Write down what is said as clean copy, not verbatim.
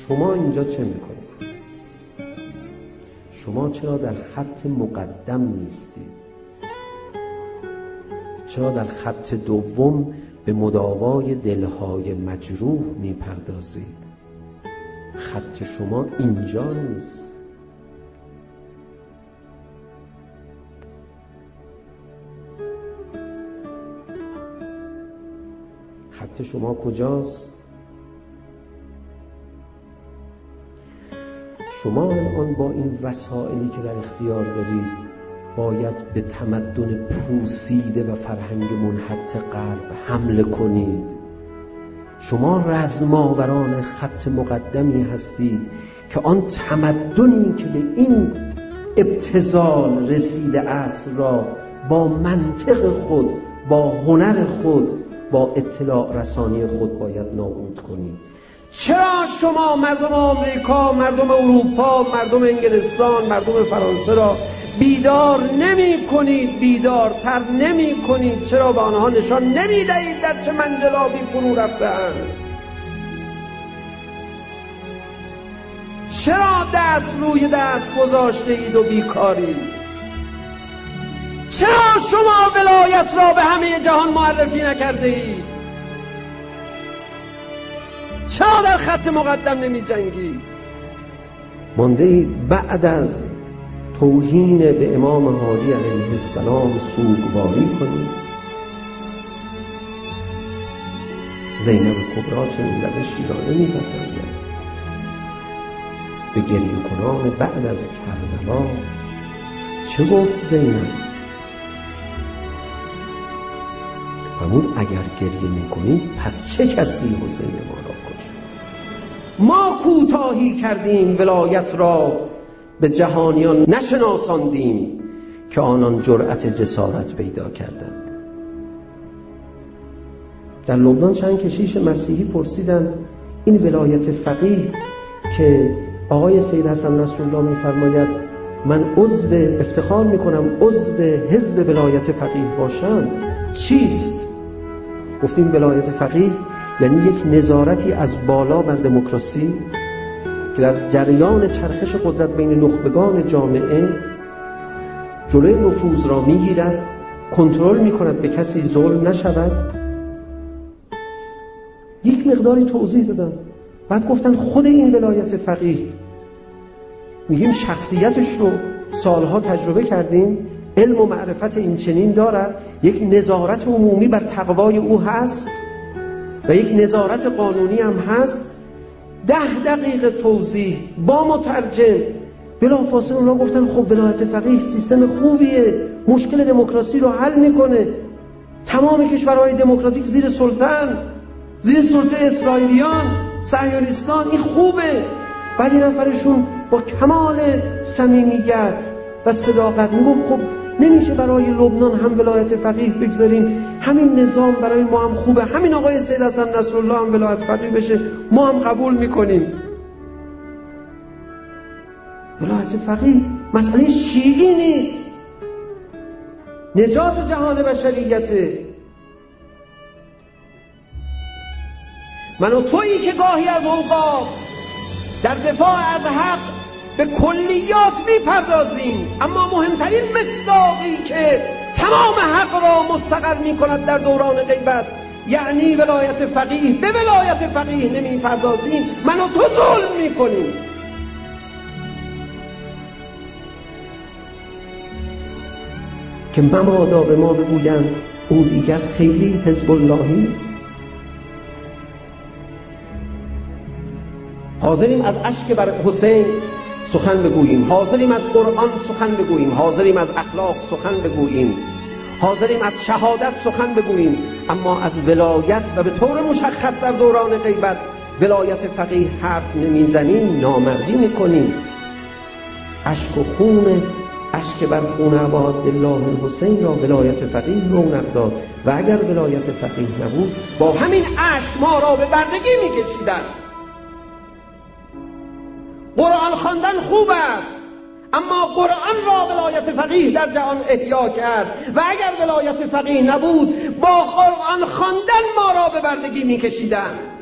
شما اینجا چه میکنید؟ شما چرا در خط مقدم نیستید؟ چرا در خط دوم به مداوای دلهای مجروح میپردازید؟ خط شما اینجا نیست. خط شما کجاست؟ شما الان با این وسائلی که در اختیار دارید باید به تمدن پوسیده و فرهنگ منحط غرب حمله کنید. شما رزماوران خط مقدمی هستید که آن تمدنی که به این ابتذال رسیده است را با منطق خود، با هنر خود، با اطلاع رسانی خود باید نابود کنید. چرا شما مردم آمریکا، مردم اروپا، مردم انگلستان، مردم فرانسه را بیدار نمی کنید، بیدارتر نمی کنید؟ چرا به آنها نشان نمی دهید در چه منجلابی فرو رفته‌اند؟ چرا دست روی دست گذاشته اید و بیکارید؟ چرا شما ولایت را به همه جهان معرفی نکرده اید؟ چرا در خط مقدم نمی جنگید؟ مانده اید بعد از توهین به امام هادی علیه السلام سوگواری کنید؟ زینب کبری چنین روشی را نمی‌پسندد. به گریه کنان بعد از کربلا چه گفت زینب؟ فرمود اگر گریه می‌کنید پس چه کسی حسین ما را کشت؟ ما کوتاهی کردیم ولایت را به جهانیان نشناساندیم که آنان جرأت جسارت پیدا کردند. در لبنان چند کشیش مسیحی پرسیدن این ولایت فقیه که آقای سید حسن نصرالله می‌فرماید من افتخار می‌کنم عضو حزب ولایت فقیه باشم چیست؟ گفتیم ولایت فقیه یعنی یک نظارتی از بالا بر دموکراسی که در جریان چرخش قدرت بین نخبگان جامعه جلوی نفوذ را میگیرد، کنترل میکند به کسی ظلم نشود. یک مقداری توضیح دادم. بعد گفتن خود این ولایت فقیه میگیم شخصیتش رو سالها تجربه کردیم، علم و معرفت این چنین دارد، یک نظارت عمومی بر تقوای او هست و یک نظارت قانونی هم هست. 10 دقیقه توضیح با مترجم. بلافاصله اونا گفتن خب ولایت فقیه سیستم خوبیه، مشکل دموکراسی رو حل میکنه. تمام کشورهای دموکراتیک زیر سلطه اسرائیلیان، صهیونیستان، این خوبه. بعد یه نفرشون با کمال صمیمیت و صداقت میگفت خب نمیشه برای لبنان هم ولایت فقیه بگذاریم، همین نظام برای ما هم خوبه، همین آقای سید حسن نصرالله هم ولایت فقیه بشه ما هم قبول میکنیم. ولایت فقیه مسئله شیعی نیست، نجات جهان بشریته. من و تویی که گاهی از اوقات در دفاع از حق به کلیات میپردازیم، اما مهمترین مصداقی که تمام حق را مستقر میکند در دوران غیبت یعنی ولایت فقیه، به ولایت فقیه نمیپردازیم، من و تو ظلم میکنیم. که مبادا به ما بگویند او دیگر خیلی حزب اللهی است. حاضریم از اشک بر حسین سخن بگوییم، حاضریم از قرآن سخن بگوییم، حاضریم از اخلاق سخن بگوییم، حاضریم از شهادت سخن بگوییم، اما از ولایت و به طور مشخص در دوران غیبت ولایت فقیه حرف نمیزنیم، نامردی میکنیم. اشک بر خون عبادالله الحسین را ولایت فقیه رونق داد و اگر ولایت فقیه نبود با همین اشک ما را به بردگی میکشیدن. قرآن خواندن خوب است، اما قرآن را ولایت فقیه در جهان احیا کرد و اگر ولایت فقیه نبود با قرآن خواندن ما را به بردگی میکشیدن.